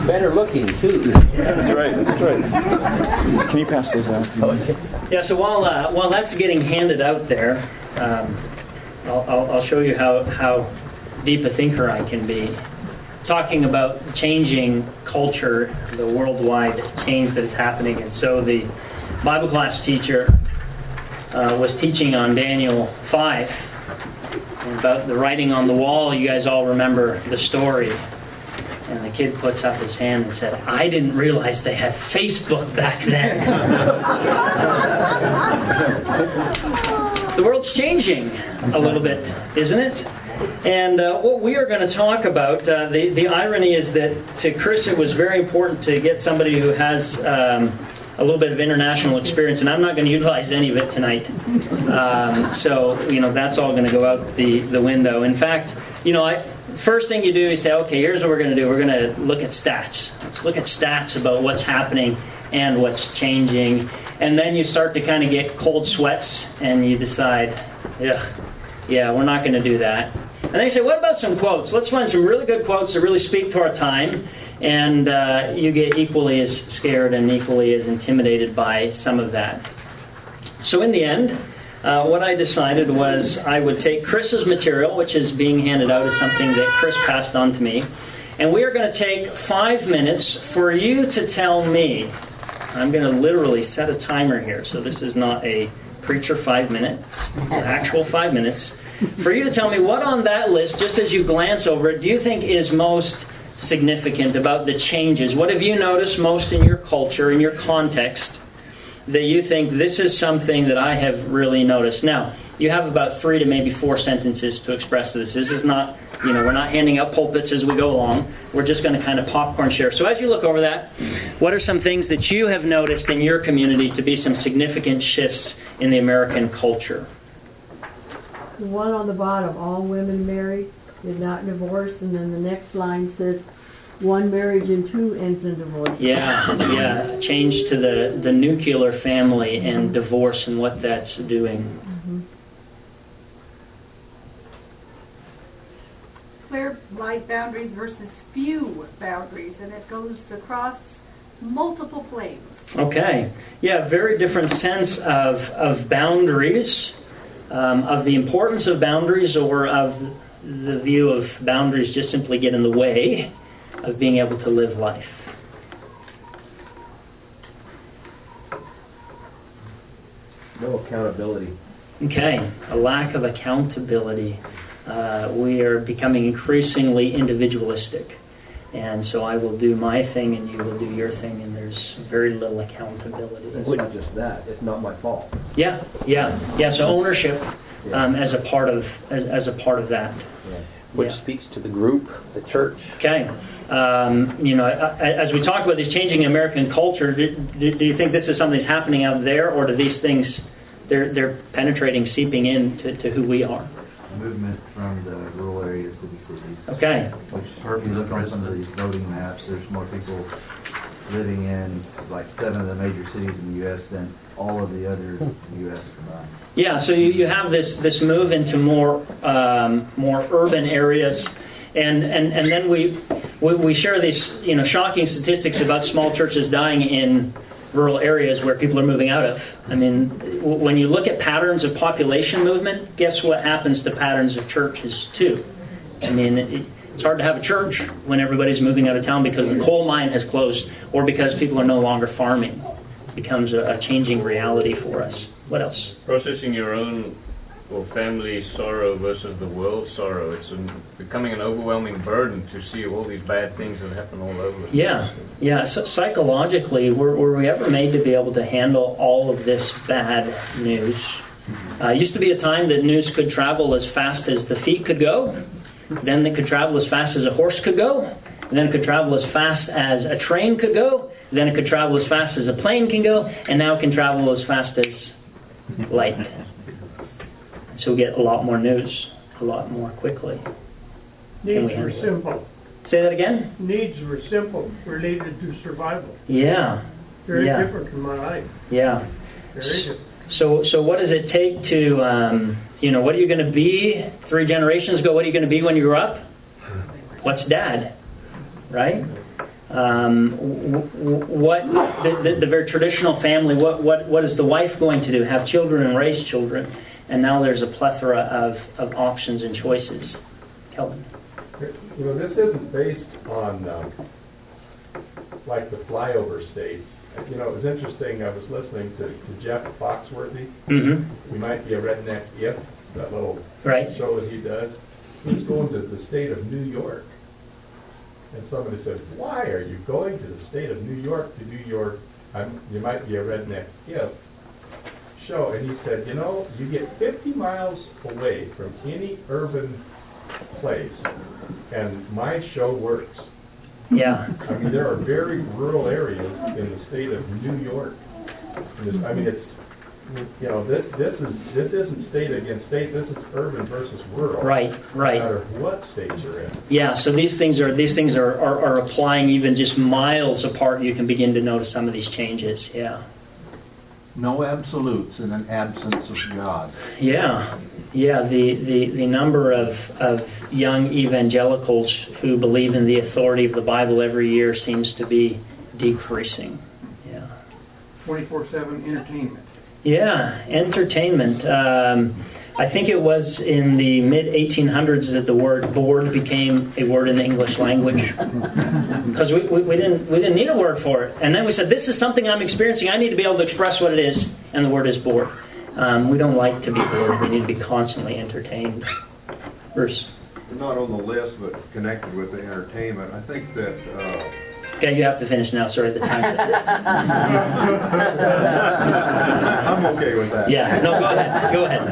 Better looking, too. That's right. Can you pass those out? Yeah, so while that's getting handed out there, I'll show you how deep a thinker I can be. Talking about changing culture, the worldwide change that is happening. And so the Bible class teacher was teaching on Daniel 5, and about the writing on the wall. You guys all remember the story. And the kid puts up his hand and said, "I didn't realize they had Facebook back then." The world's changing a little bit, isn't it? And what we are going to talk about, the irony is that to Chris it was very important to get somebody who has a little bit of international experience, and I'm not going to utilize any of it tonight. So, that's all going to go out the window. In fact, first thing you do is say, okay, here's what we're going to do. We're going to look at stats. Let's look at stats about what's happening and what's changing. And then you start to kind of get cold sweats and you decide, yeah, we're not going to do that. And then you say, what about some quotes? Let's find some really good quotes that really speak to our time. And you get equally as scared and equally as intimidated by some of that. So in the end, what I decided was I would take Chris's material, which is being handed out as something that Chris passed on to me, and we are going to take 5 minutes for you to tell me. I'm going to literally set a timer here, so this is not a preacher 5 minute, it's an actual 5 minutes, for you to tell me what on that list, just as you glance over it, do you think is most significant about the changes? What have you noticed most in your culture, in your context, that you think this is something that I have really noticed? Now, you have about 3 to maybe 4 sentences to express this. This is not, we're not handing out pulpits as we go along. We're just going to kind of popcorn share. So as you look over that, what are some things that you have noticed in your community to be some significant shifts in the American culture? The one on the bottom, all women married, did not divorce, and then the next line says, one marriage and 2 ends in divorce. Yeah. Change to the nuclear family and divorce and what that's doing. Mm-hmm. Clear, light boundaries versus few boundaries, and it goes across multiple planes. Okay. Yeah, very different sense of boundaries, of the importance of boundaries, or of the view of boundaries just simply get in the way of being able to live life. No accountability. Okay, a lack of accountability. We are becoming increasingly individualistic. And so I will do my thing and you will do your thing, and there's very little accountability. It's not just that. It's not my fault. Yeah. So ownership as a part of that. Yeah. Which speaks to the group, the church. Okay. As we talk about this changing American culture, do you think this is something that's happening out there, or do these things, they're penetrating, seeping into who we are? Movement from the rural areas to the cities. Okay. Which, if you look on some of these voting maps, there's more people living in like 7 of the major cities in the U.S. than all of the other U.S. combined. Yeah, so you have this move into more urban areas, and then we share these shocking statistics about small churches dying in rural areas where people are moving out of. I mean, when you look at patterns of population movement, guess what happens to patterns of churches too? I mean, it's hard to have a church when everybody's moving out of town because the coal mine has closed, or because people are no longer farming. It becomes a changing reality for us. What else? Processing your own family sorrow versus the world sorrow. It's becoming an overwhelming burden to see all these bad things that happen all over. Yeah. So psychologically, were we ever made to be able to handle all of this bad news? Used to be a time that news could travel as fast as the feet could go. Then it could travel as fast as a horse could go. And then it could travel as fast as a train could go. Then it could travel as fast as a plane can go. And now it can travel as fast as light. So we get a lot more news, a lot more quickly. Needs were simple. Say that again? Needs were simple, related to survival. Yeah. Very different from my life. Yeah. Very different. So what does it take to, what are you going to be 3 generations ago? What are you going to be when you grow up? What's dad? Right? What the very traditional family, what is the wife going to do? Have children and raise children? And now there's a plethora of options and choices. Kelvin? You know, this isn't based on like the flyover states. You know, it was interesting, I was listening to Jeff Foxworthy. Mm-hmm. We might be a redneck if, that little show that he does. He's going to the state of New York. And somebody said, why are you going to the state of New York to do your, you might be a redneck if show? And he said, you know, you get 50 miles away from any urban place, and my show works. Yeah. I mean, there are very rural areas in the state of New York. I mean, it's, you know, this isn't state against state. This is urban versus rural. Right. No matter what state you're in. Yeah. So these things are applying even just miles apart. You can begin to notice some of these changes. Yeah. No absolutes in an absence of God. Yeah. The number of young evangelicals who believe in the authority of the Bible every year seems to be decreasing. Yeah. 24/7 entertainment. Yeah, entertainment. I think it was in the mid-1800s that the word bored became a word in the English language, because we didn't need a word for it. And then we said, this is something I'm experiencing. I need to be able to express what it is, and the word is bored. We don't like to be bored. We need to be constantly entertained. Bruce? Not on the list, but connected with the entertainment. I think that... Okay, you have to finish now. Sorry, the time. I'm okay with that. Yeah, no, go ahead.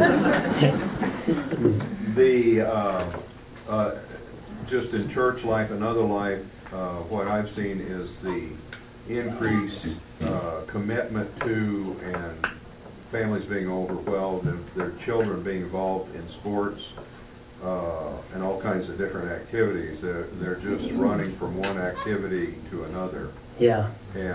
Just in church life and other life, what I've seen is the increased commitment to and families being overwhelmed and their children being involved in sports and all kinds of different activities. They're just running from one activity to another. Yeah.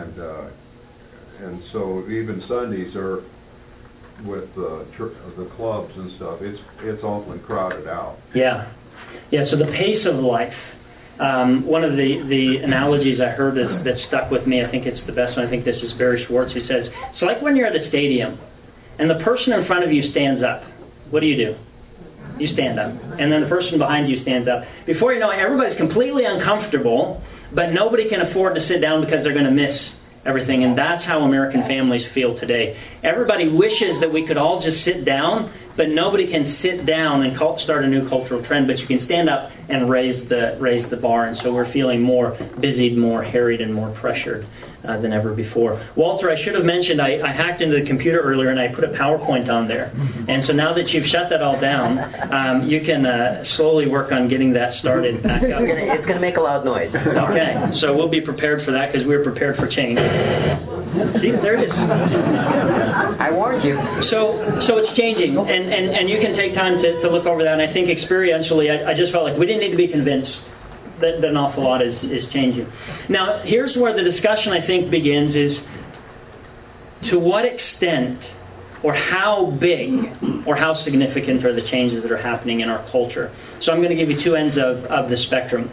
And so even Sundays are with the clubs and stuff. It's often crowded out. Yeah. So the pace of life. One of the analogies I heard that stuck with me, I think it's the best one. I think this is Barry Schwartz, who says, it's like when you're at a stadium and the person in front of you stands up. What do? You stand up. And then the person behind you stands up. Before you know it, everybody's completely uncomfortable, but nobody can afford to sit down because they're going to miss everything. And that's how American families feel today. Everybody wishes that we could all just sit down, but nobody can sit down and start a new cultural trend, but you can stand up and raise the bar. And so we're feeling more busied, more harried, and more pressured than ever before. Walter, I should have mentioned, I hacked into the computer earlier and I put a PowerPoint on there. And so now that you've shut that all down, you can slowly work on getting that started back up. It's going to make a loud noise. Okay, so we'll be prepared for that because we're prepared for change. See, there it is. I warned you. So it's changing, and you can take time to look over that. And I think experientially, I just felt like we didn't need to be convinced that an awful lot is changing. Now, here's where the discussion, I think, begins, is to what extent or how big or how significant are the changes that are happening in our culture. So I'm going to give you two ends of the spectrum.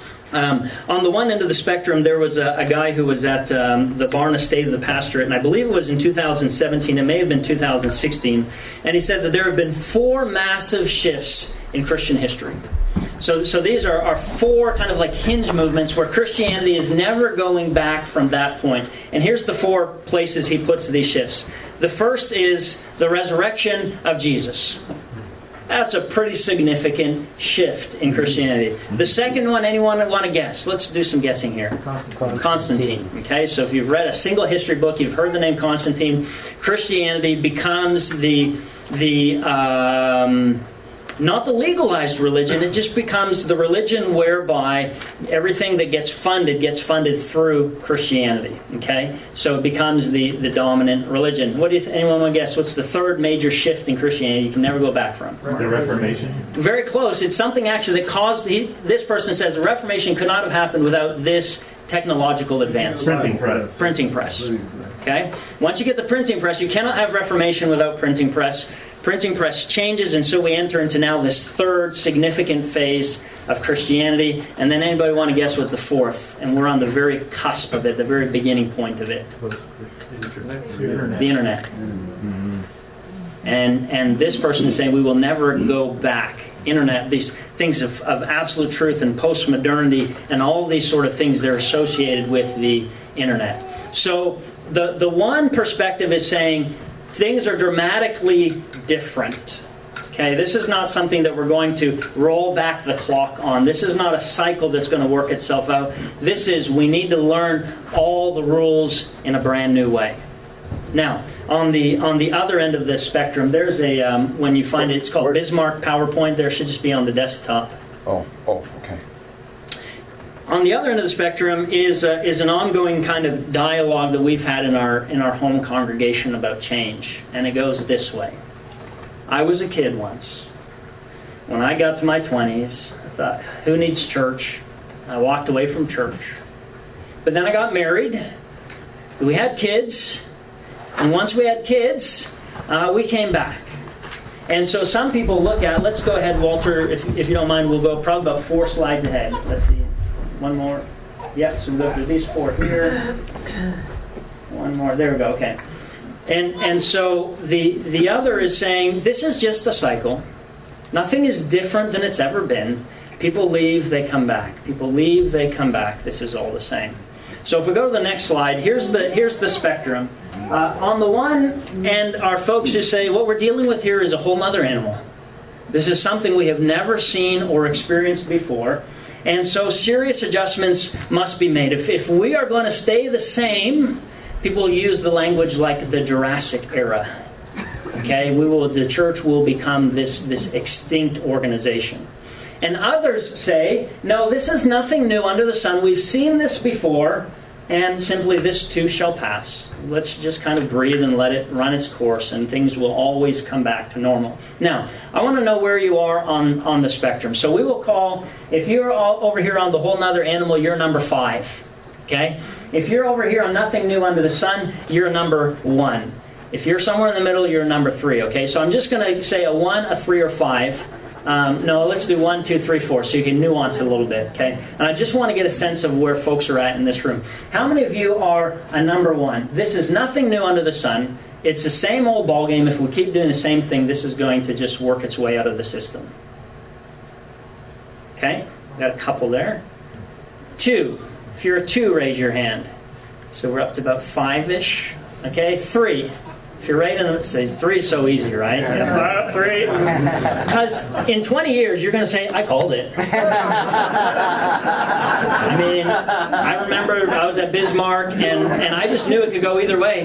On the one end of the spectrum, there was a guy who was at the Barna State of the Pastorate, and I believe it was in 2017, it may have been 2016, and he said that there have been 4 massive shifts in Christian history. So these are 4 kind of like hinge movements where Christianity is never going back from that point. And here's the 4 places he puts these shifts. The first is the resurrection of Jesus. That's a pretty significant shift in Christianity. The second one, anyone want to guess? Let's do some guessing here. Constantine. Okay, so if you've read a single history book, you've heard the name Constantine. Christianity becomes not the legalized religion, it just becomes the religion whereby everything that gets funded through Christianity. Okay? So it becomes the dominant religion. What do anyone want to guess? What's the third major shift in Christianity you can never go back from? The Reformation. Very close. It's something actually that caused, this person says the Reformation could not have happened without this technological advance. Printing press. Okay? Once you get the printing press, you cannot have Reformation without printing press. Printing press changes, and so we enter into now this third significant phase of Christianity. And then anybody want to guess what the fourth? And we're on the very cusp of it, the very beginning point of it. The Internet. And this person is saying we will never go back. Internet, these things of absolute truth and postmodernity and all these sort of things, they're associated with the Internet. So the one perspective is saying things are dramatically different. Okay, this is not something that we're going to roll back the clock on. This is not a cycle that's going to work itself out. This is, we need to learn all the rules in a brand new way. Now, on the other end of the spectrum, there's a, when you find it, it's called Bismarck PowerPoint. There should just be on the desktop. Oh, okay. On the other end of the spectrum is an ongoing kind of dialogue that we've had in our home congregation about change. And it goes this way. I was a kid once. When I got to my 20s, I thought, who needs church? I walked away from church. But then I got married. We had kids. And once we had kids, we came back. And so some people look at, let's go ahead, Walter, if you don't mind, we'll go probably about 4 slides ahead. Let's see. One more. Yep, so we'll go through these 4 here. One more. There we go. Okay. And so the other is saying, this is just a cycle. Nothing is different than it's ever been. People leave, they come back. People leave, they come back. This is all the same. So if we go to the next slide, here's the spectrum. On the one end are folks who say, what we're dealing with here is a whole other animal. This is something we have never seen or experienced before. And so serious adjustments must be made. If we are going to stay the same, people use the language like the Jurassic era. Okay, the church will become this extinct organization. And others say, no, this is nothing new under the sun. We've seen this before, and simply this too shall pass. Let's just kind of breathe and let it run its course, and things will always come back to normal. Now, I want to know where you are on the spectrum. So we will call, if you're all over here on the whole nother animal, you're number 5. Okay? If you're over here on nothing new under the sun, you're number 1. If you're somewhere in the middle, you're number 3. Okay? So I'm just going to say a 1, a 3, or 5. No, let's do 1, 2, 3, 4, so you can nuance it a little bit, okay? And I just want to get a sense of where folks are at in this room. How many of you are a number 1? This is nothing new under the sun. It's the same old ballgame. If we keep doing the same thing, this is going to just work its way out of the system. Okay? Got a couple there. 2. If you're a 2, raise your hand. So we're up to about 5-ish. Okay? 3. If you're right, say 3 is so easy, right? 3. Because in 20 years, you're going to say, I called it. I mean, I remember I was at Bismarck, and I just knew it could go either way.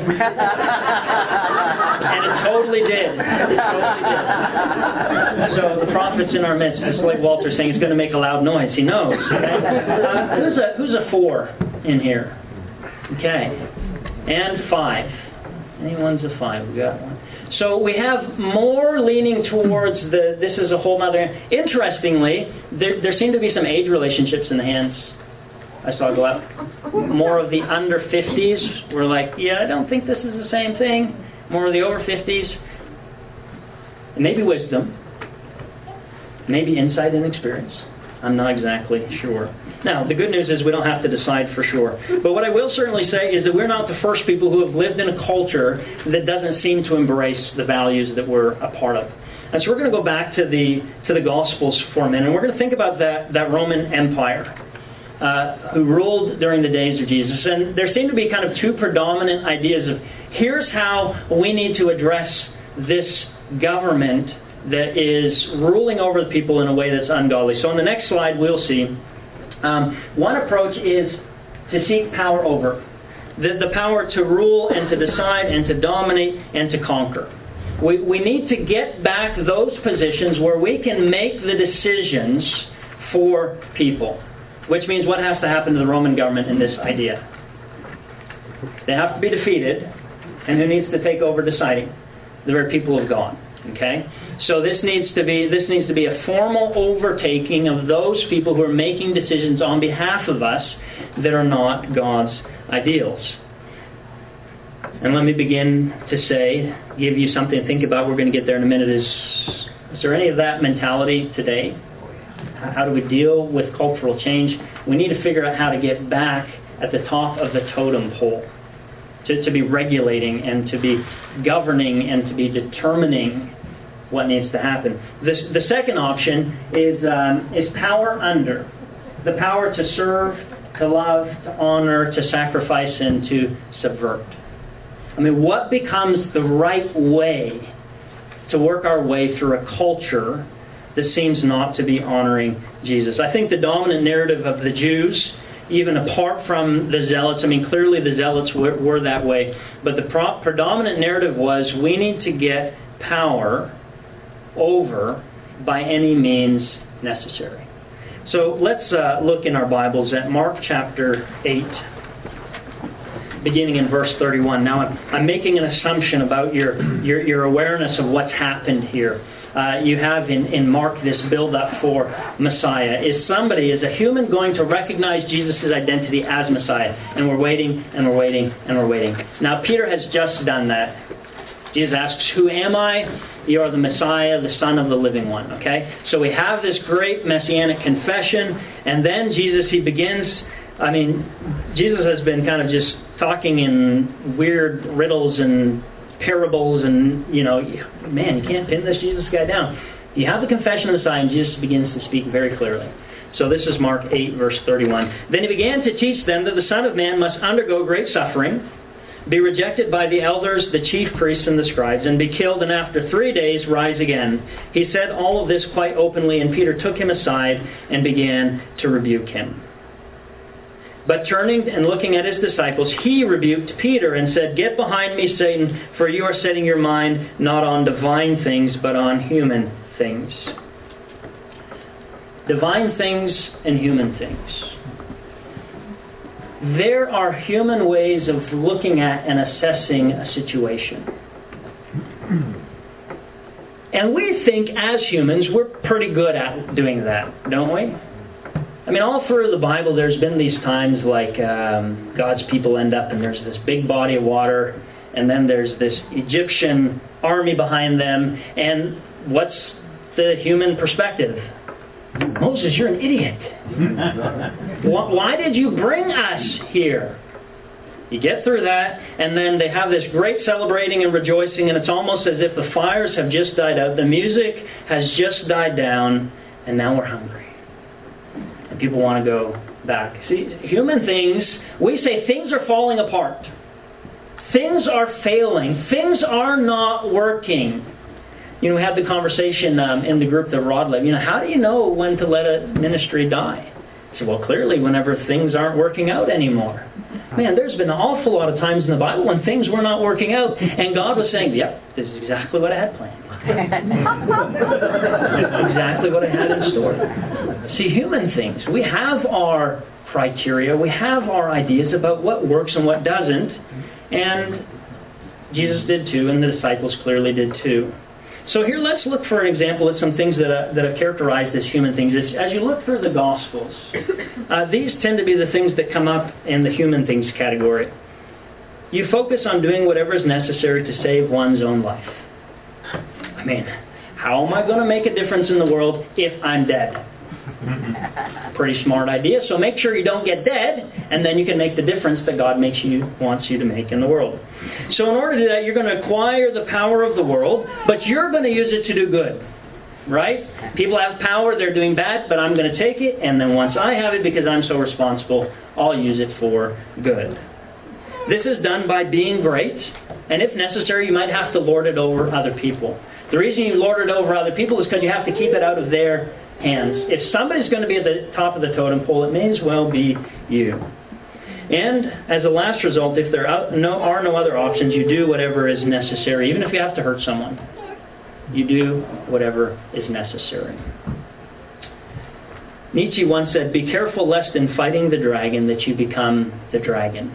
And it totally did. It totally did. So the prophet's in our midst. Just like Walter's saying, he's going to make a loud noise. He knows. Okay? Who's a 4 in here? Okay. And 5. Anyone's a 5. We got one. So we have more leaning towards this is a whole other. Interestingly, there seem to be some age relationships in the hands. I saw go up. More of the under 50s were like, yeah, I don't think this is the same thing. More of the over 50s. Maybe wisdom. Maybe insight and experience. I'm not exactly sure. Now, the good news is we don't have to decide for sure. But what I will certainly say is that we're not the first people who have lived in a culture that doesn't seem to embrace the values that we're a part of. And so we're going to go back to the Gospels for a minute, and we're going to think about that Roman Empire who ruled during the days of Jesus. And there seem to be kind of 2 predominant ideas of here's how we need to address this government that is ruling over the people in a way that's ungodly. So on the next slide, we'll see. One approach is to seek power over. The power to rule and to decide and to dominate and to conquer. We need to get back those positions where we can make the decisions for people. Which means what has to happen to the Roman government in this idea? They have to be defeated. And who needs to take over deciding? The very people of God. Okay? So this needs to be a formal overtaking of those people who are making decisions on behalf of us that are not God's ideals. And let me begin to say, give you something to think about. We're going to get there in a minute. Is there any of that mentality today? How do we deal with cultural change? We need to figure out how to get back at the top of the totem pole, to be regulating and to be governing and to be determining what needs to happen. The second option is power under. The power to serve, to love, to honor, to sacrifice, and to subvert. I mean, what becomes the right way to work our way through a culture that seems not to be honoring Jesus? I think the dominant narrative of the Jews, even apart from the Zealots, I mean, clearly the Zealots were that way, but the predominant narrative was, we need to get power over by any means necessary. So let's look in our Bibles at Mark chapter 8, beginning in verse 31. Now I'm making an assumption about your awareness of what's happened here. You have in Mark this build-up for Messiah. Is a human going to recognize Jesus' identity as Messiah? And we're waiting, and we're waiting, and we're waiting. Now Peter has just done that. Jesus asks, who am I? You are the Messiah, the Son of the living one. Okay? So we have this great messianic confession, and then Jesus has been kind of just talking in weird riddles and parables, and, man, you can't pin this Jesus guy down. You have the confession of the Messiah, and Jesus begins to speak very clearly. So this is Mark 8, verse 31. Then he began to teach them that the Son of Man must undergo great suffering, be rejected by the elders, the chief priests, and the scribes, and be killed, and after 3 days rise again. He said all of this quite openly, and Peter took him aside and began to rebuke him. But turning and looking at his disciples, he rebuked Peter and said, get behind me, Satan, for you are setting your mind not on divine things, but on human things. Divine things and human things. There are human ways of looking at and assessing a situation. And we think, as humans, we're pretty good at doing that, don't we? I mean, all through the Bible, there's been these times like God's people end up and there's this big body of water, and then there's this Egyptian army behind them, and what's the human perspective? Moses, you're an idiot. Why did you bring us here? You get through that, and then they have this great celebrating and rejoicing, and it's almost as if the fires have just died out, the music has just died down, and now we're hungry. And people want to go back. See, human things, we say things are falling apart. Things are failing. Things are not working. We had the conversation in the group that Rod led. How do you know when to let a ministry die? I said, well, clearly whenever things aren't working out anymore. Man, there's been an awful lot of times in the Bible when things were not working out, and God was saying, yep, this is exactly what I had planned. Exactly what I had in store. See, human things, we have our criteria, we have our ideas about what works and what doesn't, and Jesus did too, and the disciples clearly did too. So here, let's look for an example at some things that have characterized as human things. As you look through the Gospels, these tend to be the things that come up in the human things category. You focus on doing whatever is necessary to save one's own life. I mean, how am I going to make a difference in the world if I'm dead? Pretty smart idea. So make sure you don't get dead, and then you can make the difference that God wants you to make in the world. So in order to do that, you're going to acquire the power of the world, but you're going to use it to do good. Right? People have power, they're doing bad, but I'm going to take it, and then once I have it, because I'm so responsible, I'll use it for good. This is done by being great, and if necessary, you might have to lord it over other people. The reason you lord it over other people is because you have to keep it out of their hands. If somebody's going to be at the top of the totem pole, it may as well be you. And as a last result, if there are no other options, you do whatever is necessary, even if you have to hurt someone. You do whatever is necessary. Nietzsche once said, be careful lest in fighting the dragon that you become the dragon.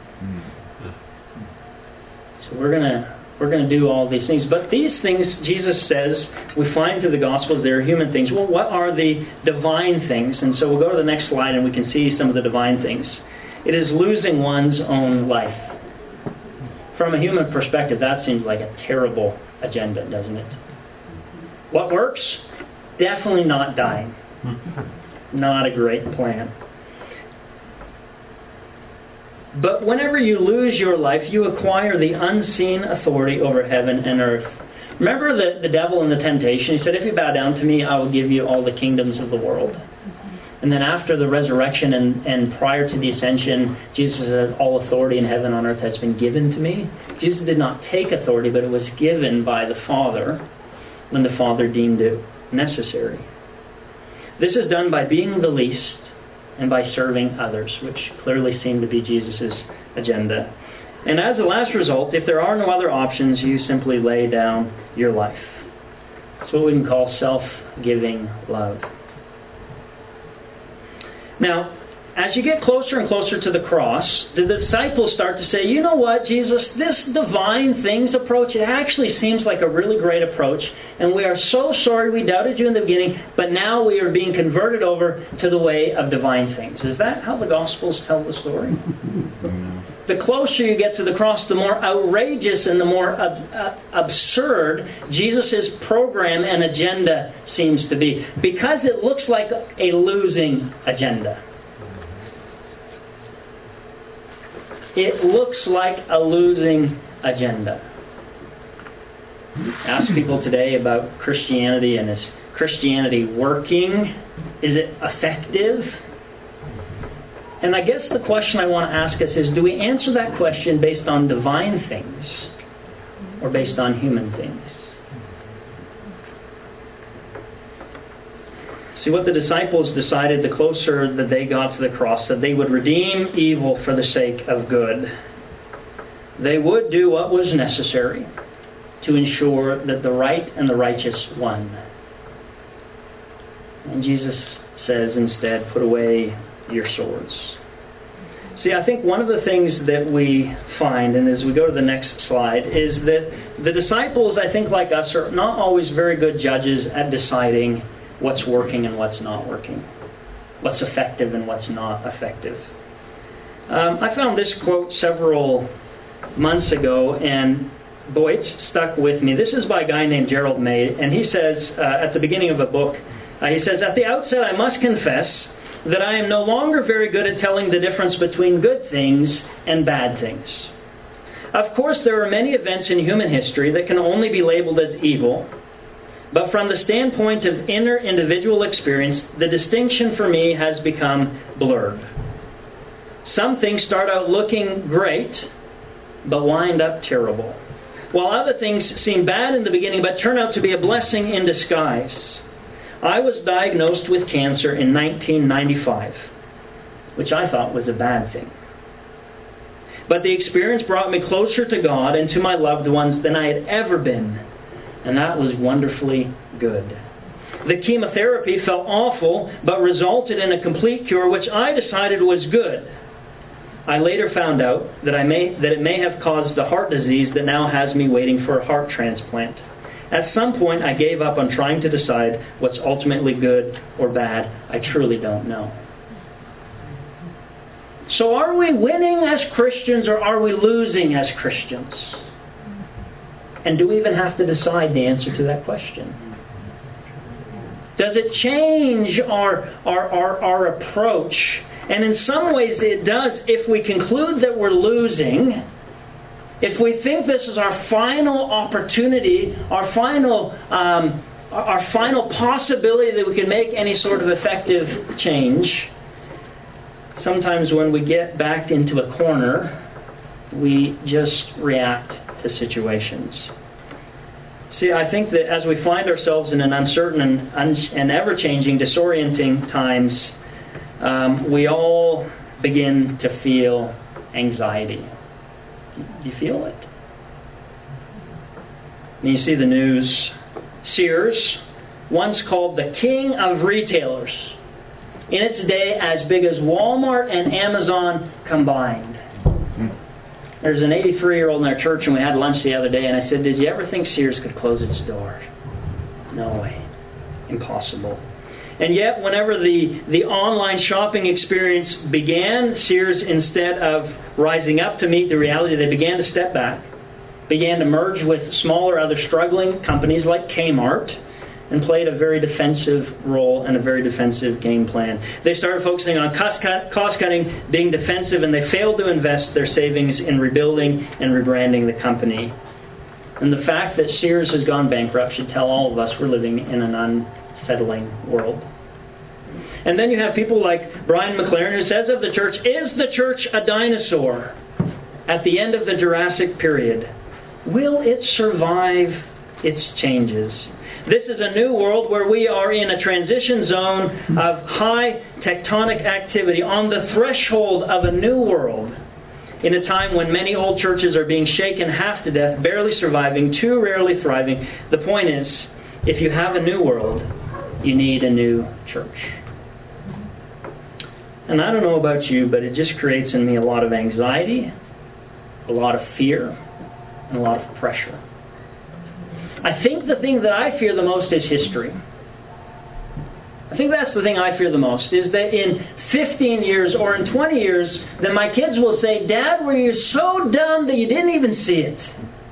So we're going to do all these things. But these things, Jesus says, we find through the Gospels, they're human things. Well, what are the divine things? And so we'll go to the next slide and we can see some of the divine things. It is losing one's own life. From a human perspective, that seems like a terrible agenda, doesn't it? What works? Definitely not dying. Not a great plan. But whenever you lose your life, you acquire the unseen authority over heaven and earth. Remember the devil in the temptation? He said, if you bow down to me, I will give you all the kingdoms of the world. And then after the resurrection and prior to the ascension, Jesus said, all authority in heaven and on earth has been given to me. Jesus did not take authority, but it was given by the Father when the Father deemed it necessary. This is done by being the least and by serving others, which clearly seemed to be Jesus' agenda. And as a last result, if there are no other options, you simply lay down your life. It's what we can call self-giving love. Now, as you get closer and closer to the cross, the disciples start to say, you know what, Jesus, this divine things approach, it actually seems like a really great approach, and we are so sorry we doubted you in the beginning, but now we are being converted over to the way of divine things. Is that how the Gospels tell the story? The closer you get to the cross, the more outrageous and the more absurd Jesus' program and agenda seems to be, because it looks like a losing agenda. It looks like a losing agenda. Ask people today about Christianity, and is Christianity working? Is it effective? And I guess the question I want to ask us is, do we answer that question based on divine things or based on human things? See, what the disciples decided the closer that they got to the cross, that they would redeem evil for the sake of good. They would do what was necessary to ensure that the right and the righteous won. And Jesus says instead, put away your swords. See, I think one of the things that we find, and as we go to the next slide, is that the disciples, I think like us, are not always very good judges at deciding what's working and what's not working, what's effective and what's not effective. I found this quote several months ago, and boy, it's stuck with me. This is by a guy named Gerald May, and he says at the beginning of a book, he says, at the outset I must confess that I am no longer very good at telling the difference between good things and bad things. Of course, there are many events in human history that can only be labeled as evil, but from the standpoint of inner individual experience, the distinction for me has become blurred. Some things start out looking great, but wind up terrible, while other things seem bad in the beginning, but turn out to be a blessing in disguise. I was diagnosed with cancer in 1995, which I thought was a bad thing. But the experience brought me closer to God and to my loved ones than I had ever been, and that was wonderfully good. The chemotherapy felt awful, but resulted in a complete cure, which I decided was good. I later found out that it may have caused a heart disease that now has me waiting for a heart transplant. At some point, I gave up on trying to decide what's ultimately good or bad. I truly don't know. So are we winning as Christians or are we losing as Christians? And do we even have to decide the answer to that question? Does it change our approach? And in some ways it does if we conclude that we're losing. If we think this is our final opportunity, our final possibility that we can make any sort of effective change, sometimes when we get backed into a corner, we just react to situations. See, I think that as we find ourselves in an uncertain and ever-changing, disorienting times, we all begin to feel anxiety. Do you feel it? And you see the news. Sears, once called the king of retailers, in its day as big as Walmart and Amazon combined. There's an 83-year-old in our church, and we had lunch the other day, and I said, did you ever think Sears could close its doors? No way. Impossible. And yet, whenever the online shopping experience began, Sears, instead of rising up to meet the reality, they began to step back, began to merge with smaller, other struggling companies like Kmart, and played a very defensive role and a very defensive game plan. They started focusing on cost-cutting, being defensive, and they failed to invest their savings in rebuilding and rebranding the company. And the fact that Sears has gone bankrupt should tell all of us we're living in an unsettling world. And then you have people like Brian McLaren, who says of the church, "Is the church a dinosaur at the end of the Jurassic period? Will it survive its changes? This is a new world where we are in a transition zone of high tectonic activity, on the threshold of a new world, in a time when many old churches are being shaken half to death, barely surviving, too rarely thriving. The point is, if you have a new world, you need a new church." And I don't know about you, but it just creates in me a lot of anxiety, a lot of fear, and a lot of pressure. I think the thing that I fear the most is history. I think that's the thing I fear the most, is that in 15 years or in 20 years, that my kids will say, "Dad, were you so dumb that you didn't even see it?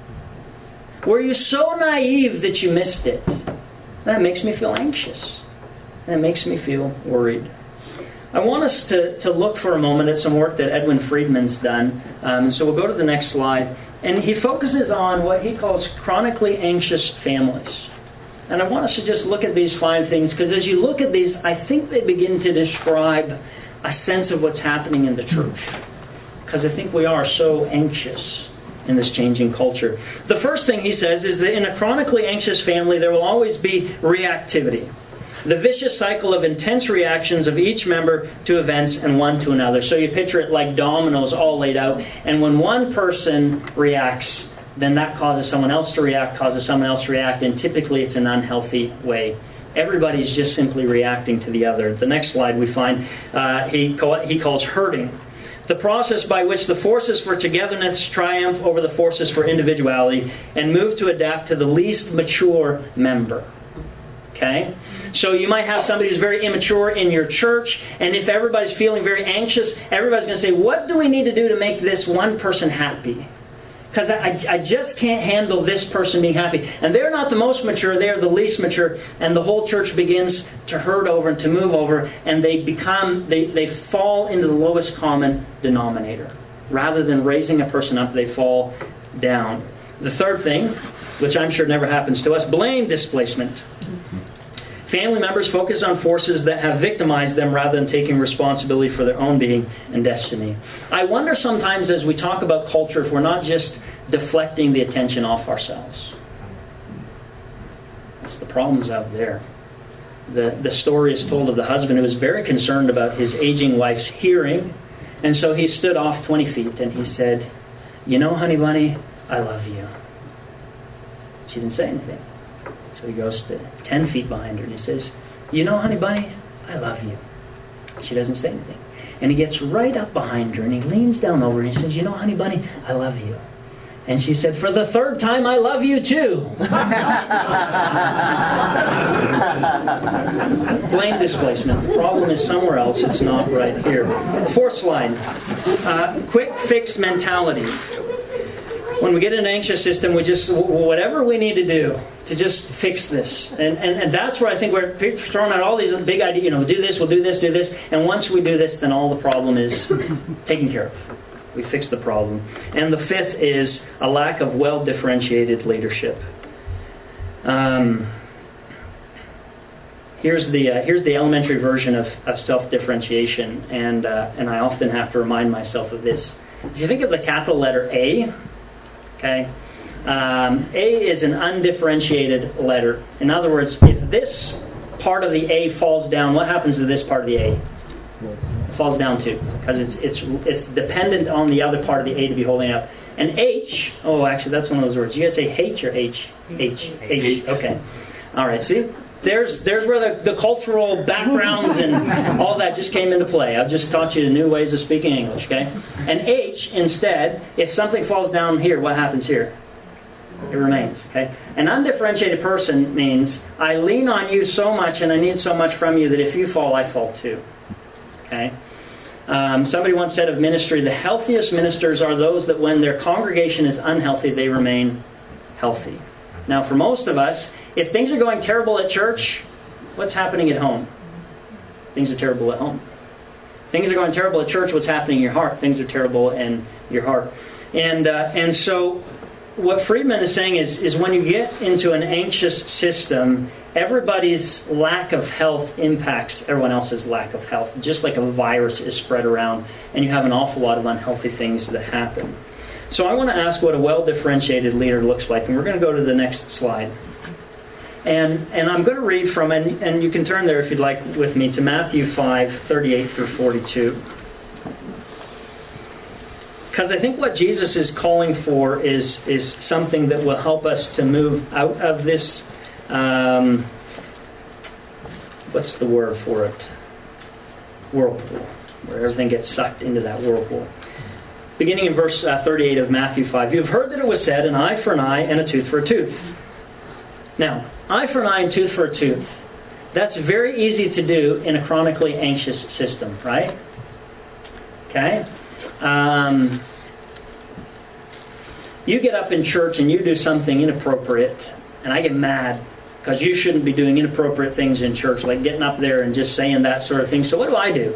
Were you so naive that you missed it?" That makes me feel anxious. That makes me feel worried. I want us to look for a moment at some work that Edwin Friedman's done. So we'll go to the next slide. And he focuses on what he calls chronically anxious families. And I want us to just look at these 5 things, because as you look at these, I think they begin to describe a sense of what's happening in the church. Because I think we are so anxious in this changing culture. The first thing he says is that in a chronically anxious family, there will always be reactivity. The vicious cycle of intense reactions of each member to events and one to another. So you picture it like dominoes all laid out, and when one person reacts, then that causes someone else to react, and typically it's an unhealthy way. Everybody's just simply reacting to the other. The next slide we find he calls herding. The process by which the forces for togetherness triumph over the forces for individuality and move to adapt to the least mature member. Okay? So you might have somebody who's very immature in your church, and if everybody's feeling very anxious, everybody's going to say, "What do we need to do to make this one person happy? Because I just can't handle this person being happy." And they're not the most mature, they're the least mature, and the whole church begins to herd over and to move over, and they fall into the lowest common denominator. Rather than raising a person up, they fall down. The third thing, which I'm sure never happens to us, blame displacement. Family members focus on forces that have victimized them rather than taking responsibility for their own being and destiny. I wonder sometimes as we talk about culture if we're not just deflecting the attention off ourselves. That's the problems out there. The story is told of the husband who was very concerned about his aging wife's hearing, and so he stood off 20 feet and he said, "You know, honey bunny, I love you." She didn't say anything. So he goes to 10 feet behind her and he says, "You know, honey bunny, I love you." She doesn't say anything. And he gets right up behind her and he leans down over her and he says, "You know, honey bunny, I love you." And she said, "For the 3rd time, I love you too." Blame displacement. The problem is somewhere else. It's not right here. 4th slide. Quick fix mentality. When we get in an anxious system, we just, whatever we need to do to just fix this. And that's where I think we're throwing out all these big ideas, do this, we'll do this, and once we do this, then all the problem is taken care of. We fix the problem. And the 5th is a lack of well-differentiated leadership. Here's the elementary version of self-differentiation, and I often have to remind myself of this. If you think of the capital letter A, okay, A is an undifferentiated letter. In other words, if this part of the A falls down, what happens to this part of the A? It falls down too, because it's dependent on the other part of the A to be holding up. And H, actually that's one of those words. You guys say H or H? H. Okay. All right. See, there's where the cultural backgrounds and all that just came into play. I've just taught you the new ways of speaking English. Okay. And H instead, if something falls down here, what happens here? It remains. Okay. An undifferentiated person means I lean on you so much and I need so much from you that if you fall, I fall too. Okay. Somebody once said of ministry, the healthiest ministers are those that when their congregation is unhealthy, they remain healthy. Now, for most of us, If things are going terrible at church, what's happening at home? Things are terrible at home. Things are going terrible at church, what's happening in your heart? Things are terrible in your heart. And so what Friedman is saying is when you get into an anxious system, everybody's lack of health impacts everyone else's lack of health, just like a virus is spread around, and you have an awful lot of unhealthy things that happen. So I want to ask what a well-differentiated leader looks like, and we're going to go to the next slide. And I'm going to read from, and you can turn there if you'd like with me, to Matthew 5:38 through 42. Because I think what Jesus is calling for is something that will help us to move out of this, what's the word for it? Whirlpool, where everything gets sucked into that whirlpool. Beginning in verse 38 of Matthew 5, "You have heard that it was said, an eye for an eye and a tooth for a tooth." Now, eye for an eye and tooth for a tooth, that's very easy to do in a chronically anxious system, right? Okay? You get up in church and you do something inappropriate, and I get mad because you shouldn't be doing inappropriate things in church, like getting up there and just saying that sort of thing. So what do?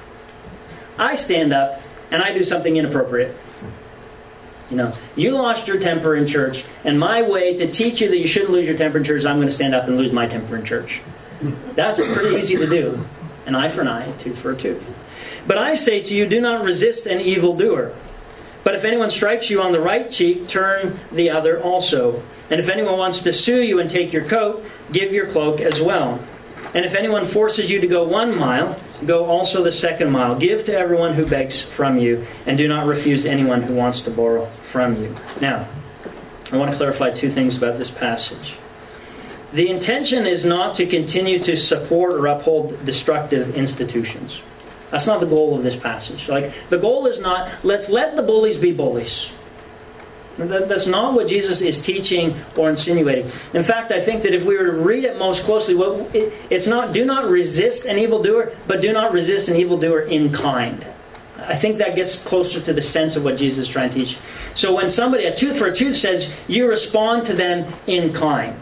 I stand up and I do something inappropriate. You know, you lost your temper in church, and my way to teach you that you shouldn't lose your temper in church is I'm going to stand up and lose my temper in church. That's pretty easy to do. An eye for an eye, a tooth for a tooth. "But I say to you, do not resist an evildoer. But if anyone strikes you on the right cheek, turn the other also. And if anyone wants to sue you and take your coat, give your cloak as well. And if anyone forces you to go 1 mile, go also the 2nd mile. Give to everyone who begs from you, and do not refuse anyone who wants to borrow from you." Now, I want to clarify 2 things about this passage. The intention is not to continue to support or uphold destructive institutions. That's not the goal of this passage. Like, the goal is not, let's let the bullies be bullies. That's not what Jesus is teaching or insinuating. In fact, I think that if we were to read it most closely, it's not, do not resist an evildoer, but do not resist an evildoer in kind. I think that gets closer to the sense of what Jesus is trying to teach. So when somebody, a tooth for a tooth, says, you respond to them in kind.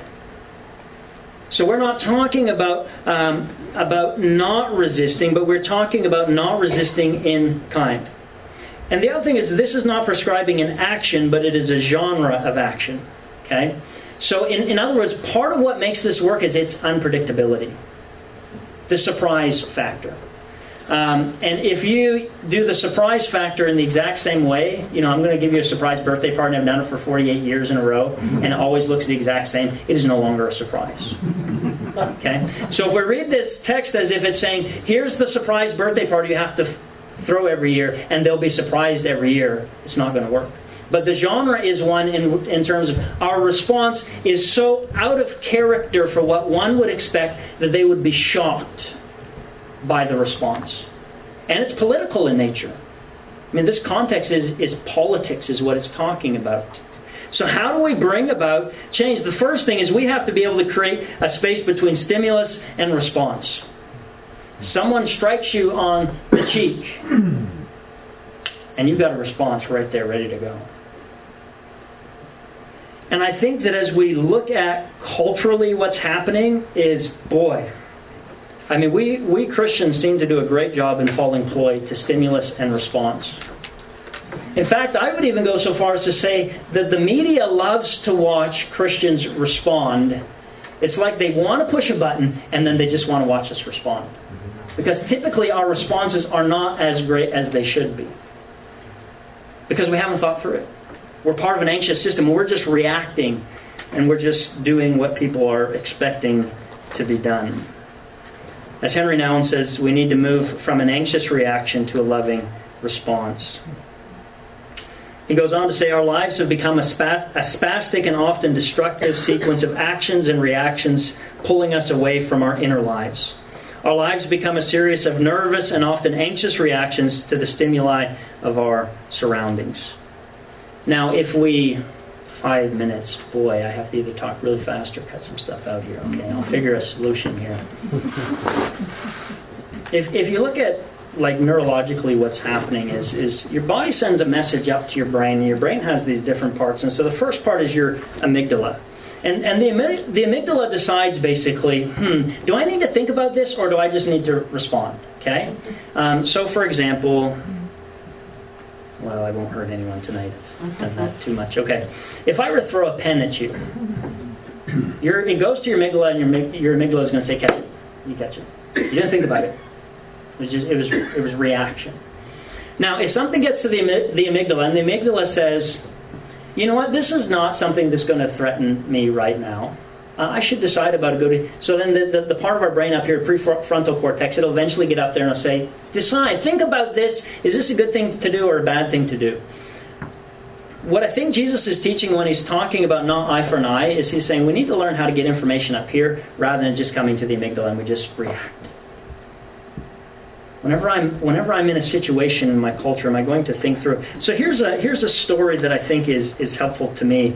So we're not talking about not resisting, but we're talking about not resisting in kind. And the other thing is, this is not prescribing an action, but it is a genre of action. Okay? So in other words, part of what makes this work is its unpredictability. The surprise factor. And if you do the surprise factor in the exact same way, you know, I'm going to give you a surprise birthday party, and I've done it for 48 years in a row, and it always looks the exact same, it is no longer a surprise. Okay? So if we read this text as if it's saying, here's the surprise birthday party you have to throw every year, and they'll be surprised every year, it's not going to work. But the genre is one in terms of our response is so out of character for what one would expect that they would be shocked by the response. And it's political in nature. I mean, this context is politics is what it's talking about. So how do we bring about change? The first thing is we have to be able to create a space between stimulus and response. Someone strikes you on the cheek, and you've got a response right there ready to go. And I think that as we look at culturally what's happening is, boy, I mean, we Christians seem to do a great job in falling ploy to stimulus and response. In fact, I would even go so far as to say that the media loves to watch Christians respond. It's like they want to push a button, and then they just want to watch us respond. Because typically our responses are not as great as they should be. Because we haven't thought through it. We're part of an anxious system. We're just reacting, and we're just doing what people are expecting to be done. As Henry Nouwen says, we need to move from an anxious reaction to a loving response. He goes on to say, our lives have become a spastic and often destructive sequence of actions and reactions pulling us away from our inner lives. Our lives become a series of nervous and often anxious reactions to the stimuli of our surroundings. Now, if we... 5 minutes. Boy, I have to either talk really fast or cut some stuff out here. Okay, I'll figure a solution here. If you look at, like, neurologically what's happening is your body sends a message up to your brain, and your brain has these different parts. And so the first part is your amygdala. And the amygdala decides basically, do I need to think about this or do I just need to respond? Okay? So for example, well, I won't hurt anyone tonight. I've done that too much. Okay. If I were to throw a pen at you, it goes to your amygdala and your amygdala is going to say, catch it. You catch it. You didn't think about it. It was reaction. Now, if something gets to the amygdala and the amygdala says, you know what, this is not something that's going to threaten me right now. I should decide about a good... So then the part of our brain up here, prefrontal cortex, it'll eventually get up there and it'll say, decide, think about this. Is this a good thing to do or a bad thing to do? What I think Jesus is teaching when he's talking about not eye for an eye is he's saying we need to learn how to get information up here rather than just coming to the amygdala and we just react. Whenever I'm in a situation in my culture, am I going to think through? So here's a story that I think is helpful to me.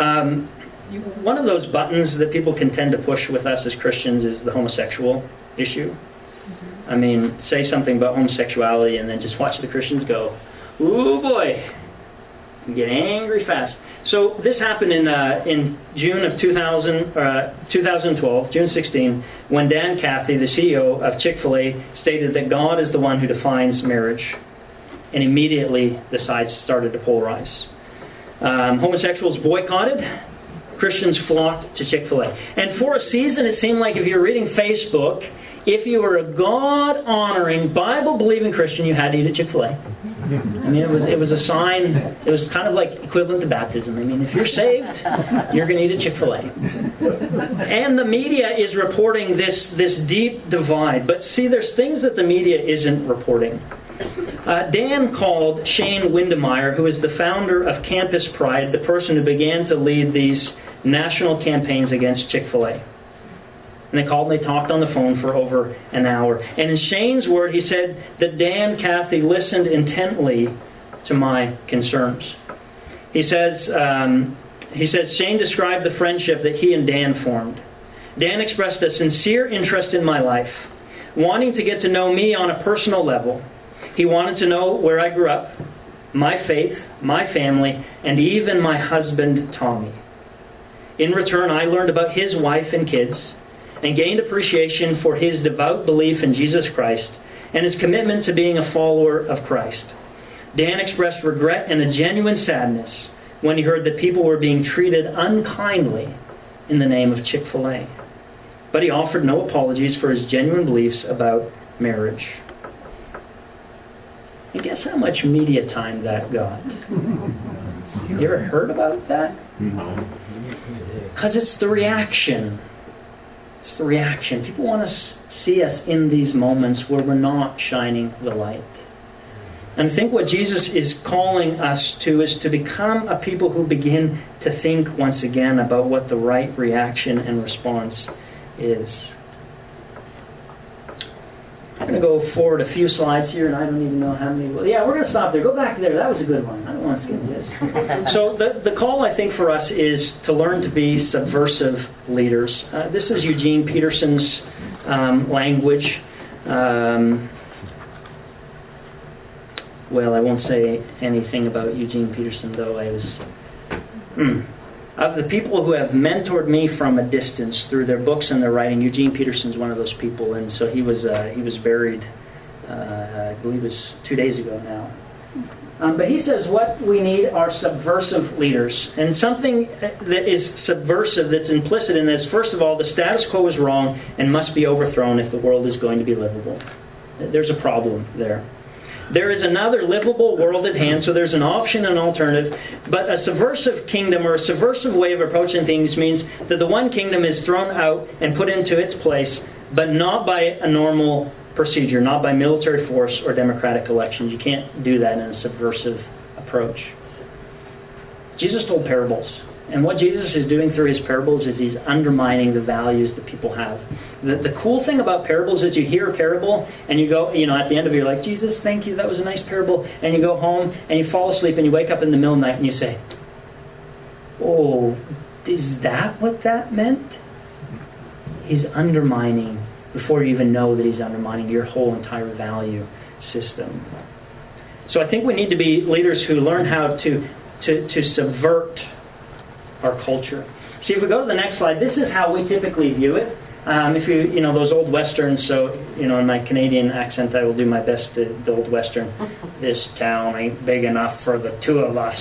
One of those buttons that people can tend to push with us as Christians is the homosexual issue. I mean, say something about homosexuality and then just watch the Christians go, ooh boy, you get angry fast. So this happened in June of 2012, June 16, when Dan Cathy, the CEO of Chick-fil-A, stated that God is the one who defines marriage. And immediately the sides started to polarize. Homosexuals boycotted. Christians flocked to Chick-fil-A. And for a season, it seemed like if you were reading Facebook, if you were a God-honoring, Bible-believing Christian, you had to eat at Chick-fil-A. I mean, it was a sign. It was kind of like equivalent to baptism. I mean, if you're saved, you're going to eat at Chick-fil-A. And the media is reporting this deep divide. But see, there's things that the media isn't reporting. Dan called Shane Windemeyer, who is the founder of Campus Pride, the person who began to lead these national campaigns against Chick-fil-A. And they called and they talked on the phone for over an hour. And in Shane's word, he said that Dan Cathy listened intently to my concerns. He says Shane described the friendship that he and Dan formed. Dan expressed a sincere interest in my life, wanting to get to know me on a personal level. He wanted to know where I grew up, my faith, my family, and even my husband, Tommy. In return, I learned about his wife and kids, and gained appreciation for his devout belief in Jesus Christ and his commitment to being a follower of Christ. Dan expressed regret and a genuine sadness when he heard that people were being treated unkindly in the name of Chick-fil-A. But he offered no apologies for his genuine beliefs about marriage. And guess how much media time that got? You ever heard about that? Because it's the reaction. The reaction. People want to see us in these moments where we're not shining the light. And I think what Jesus is calling us to is to become a people who begin to think once again about what the right reaction and response is. I'm going to go forward a few slides here, and I don't even know how many. Well, yeah, we're going to stop there. Go back there. That was a good one. I don't want to skip this. So the call, I think, for us is to learn to be subversive leaders. This is Eugene Peterson's language. Well, I won't say anything about Eugene Peterson, though. Of the people who have mentored me from a distance through their books and their writing, Eugene Peterson's one of those people, and so he was buried, I believe it was 2 days ago now. But he says what we need are subversive leaders, and something that is subversive that's implicit in this. First of all, the status quo is wrong and must be overthrown if the world is going to be livable. There's a problem there. There is another livable world at hand, so there's an option, an alternative. But a subversive kingdom or a subversive way of approaching things means that the one kingdom is thrown out and put into its place, but not by a normal procedure, not by military force or democratic elections. You can't do that in a subversive approach. Jesus told parables. And what Jesus is doing through his parables is he's undermining the values that people have. The cool thing about parables is you hear a parable and you go, at the end of it you're like, Jesus, thank you, that was a nice parable. And you go home and you fall asleep and you wake up in the middle of the night and you say, oh, is that what that meant? He's undermining, before you even know that he's undermining your whole entire value system. So I think we need to be leaders who learn how to subvert our culture. See, if we go to the next slide, this is how we typically view it. If you know, those old westerns, so, in my Canadian accent, I will do my best to the old western. This town ain't big enough for the two of us.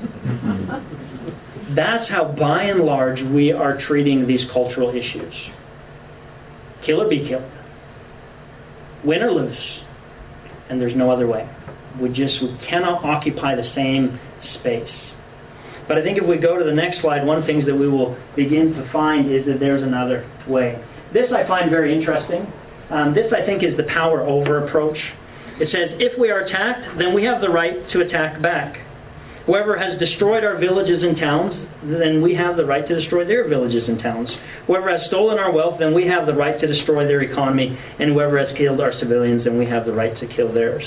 That's how, by and large, we are treating these cultural issues. Kill or be killed. Win or lose. And there's no other way. We cannot occupy the same space. But I think if we go to the next slide, one of the things that we will begin to find is that there's another way. This I find very interesting. This, I think, is the power over approach. It says, if we are attacked, then we have the right to attack back. Whoever has destroyed our villages and towns, then we have the right to destroy their villages and towns. Whoever has stolen our wealth, then we have the right to destroy their economy. And whoever has killed our civilians, then we have the right to kill theirs.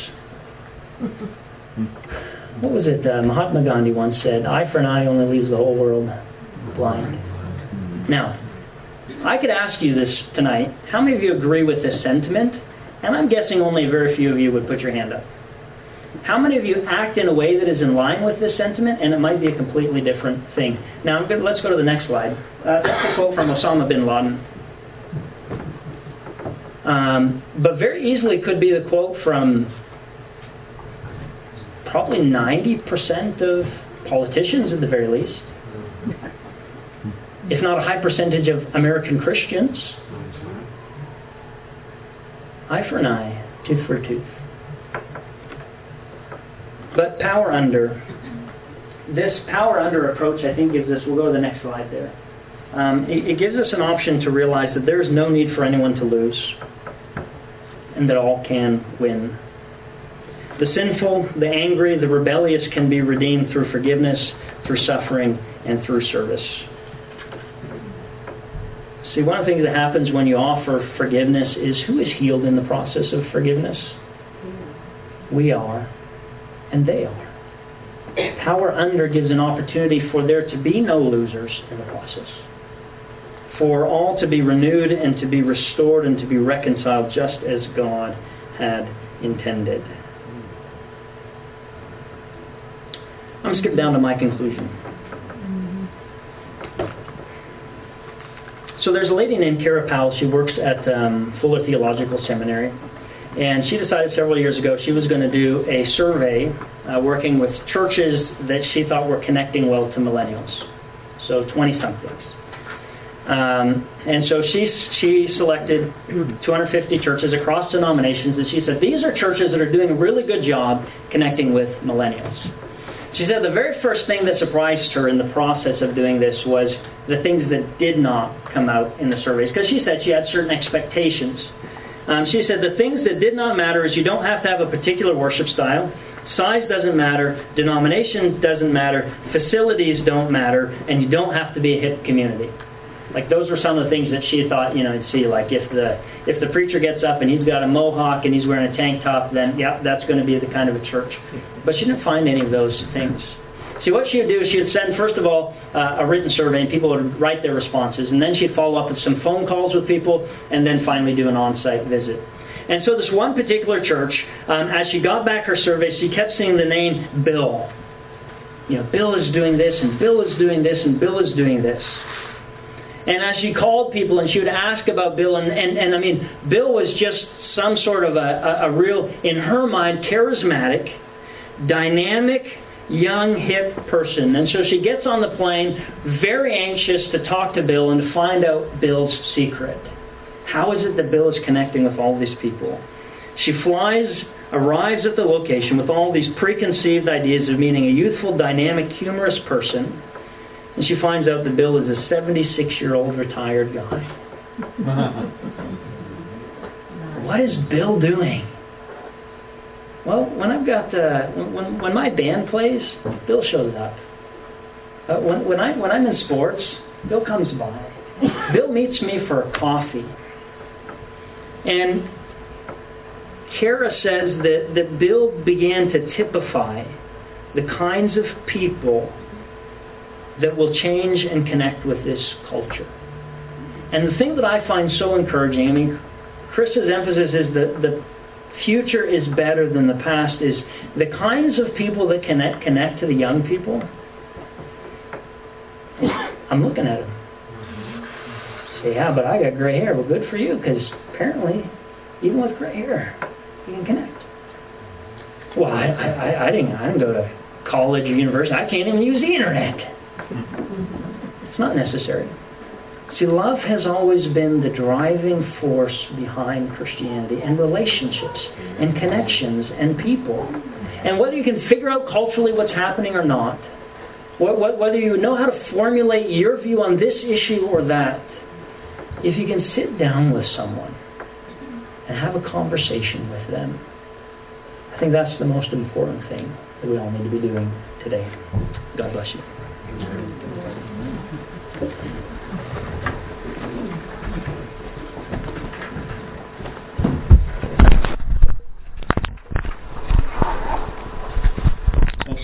What was it Mahatma Gandhi once said? Eye for an eye only leaves the whole world blind. Now, I could ask you this tonight. How many of you agree with this sentiment? And I'm guessing only very few of you would put your hand up. How many of you act in a way that is in line with this sentiment, and it might be a completely different thing? Now, let's go to the next slide. That's a quote from Osama bin Laden. But very easily could be the quote from probably 90% of politicians at the very least, if not a high percentage of American Christians. Eye for an eye, tooth for a tooth. But power under. This power under approach, I think, gives us, we'll go to the next slide there. It gives us an option to realize that there is no need for anyone to lose, and that all can win. The sinful, the angry, the rebellious can be redeemed through forgiveness, through suffering, and through service. See, one of the things that happens when you offer forgiveness is, who is healed in the process of forgiveness? We are, and they are. Power under gives an opportunity for there to be no losers in the process. For all to be renewed and to be restored and to be reconciled just as God had intended. I'm going to skip down to my conclusion. So there's a lady named Kara Powell. She works at Fuller Theological Seminary. And she decided several years ago she was going to do a survey working with churches that she thought were connecting well to millennials. So 20-somethings. And so she selected 250 churches across denominations, and she said, these are churches that are doing a really good job connecting with millennials. She said the very first thing that surprised her in the process of doing this was the things that did not come out in the surveys. Because she said she had certain expectations. She said the things that did not matter is you don't have to have a particular worship style. Size doesn't matter. Denomination doesn't matter. Facilities don't matter. And you don't have to be a hip community. Like, those were some of the things that she thought, see, like if the preacher gets up and he's got a mohawk and he's wearing a tank top, then, yeah, that's going to be the kind of a church. But she didn't find any of those things. See, what she would do is she would send, first of all, a written survey, and people would write their responses. And then she'd follow up with some phone calls with people, and then finally do an on-site visit. And so this one particular church, as she got back her survey, she kept seeing the name Bill. Bill is doing this, and Bill is doing this, and Bill is doing this. And as she called people and she would ask about Bill, and I mean, Bill was just some sort of a real, in her mind, charismatic, dynamic, young, hip person. And so she gets on the plane, very anxious to talk to Bill and to find out Bill's secret. How is it that Bill is connecting with all these people? She arrives at the location with all these preconceived ideas of meeting a youthful, dynamic, humorous person. And she finds out that Bill is a 76-year-old retired guy. What is Bill doing? Well, when my band plays, Bill shows up. When I'm in sports, Bill comes by. Bill meets me for a coffee. And Kara says that Bill began to typify the kinds of people that will change and connect with this culture. And the thing that I find so encouraging, I mean, Chris's emphasis is that the future is better than the past, is the kinds of people that connect to the young people. I'm looking at them. Say, yeah, but I got gray hair. Well, good for you, because apparently, even with gray hair, you can connect. Well, I didn't go to college or university. I can't even use the internet. It's not necessary. See, love has always been the driving force behind Christianity, and relationships, and connections, and people. And whether you can figure out culturally what's happening or not, whether you know how to formulate your view on this issue or that, if you can sit down with someone and have a conversation with them, I think that's the most important thing that we all need to be doing today. God bless you.